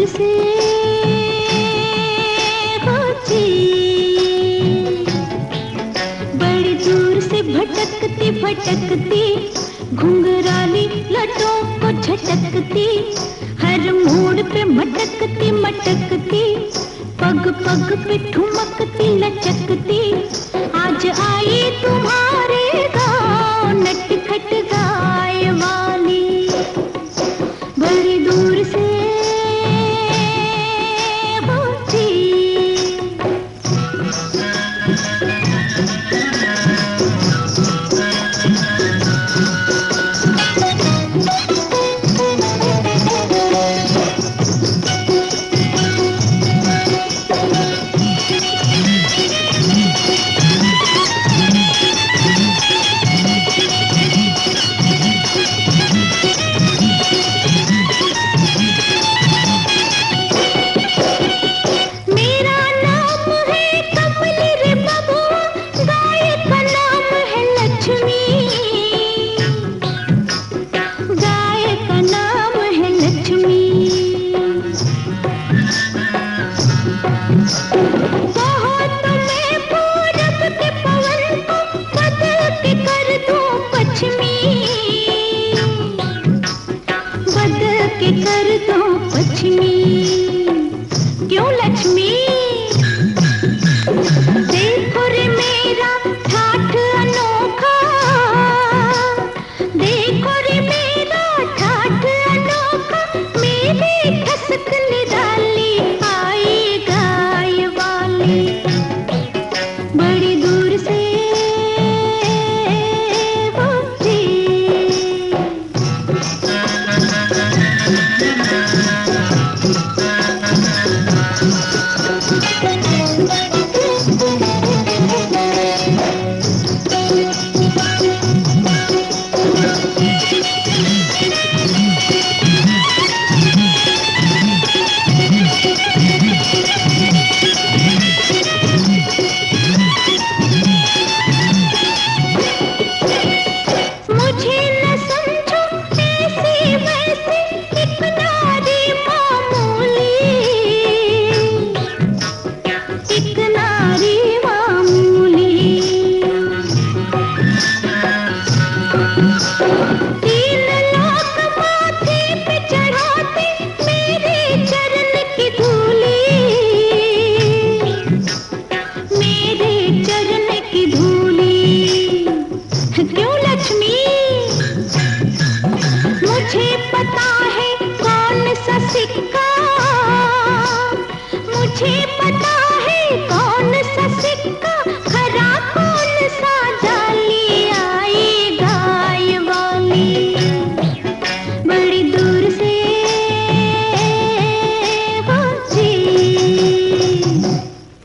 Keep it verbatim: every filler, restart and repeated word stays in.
से होती, बड़ी दूर से भटकती भटकती, घुंघराली लटों को झटकती, हर मोड़ पे मटकती मटकती, पग पग पे ठुमकती लचकती। आज आई तुम्हारे गाँव नटखट गाय वाली, बड़ी दूर से होती। के कर दो पश्चिमी, क्यों लक्ष्मी? देखो रे मेरा ठाठ अनोखा, देखो रे मेरा ठाठ अनोखा, मेरी खसक निराली आई गाय वाली, बड़ी दूर से होती। क्यों लक्ष्मी? मुझे पता है कौन सा सिक्का, मुझे पता है कौन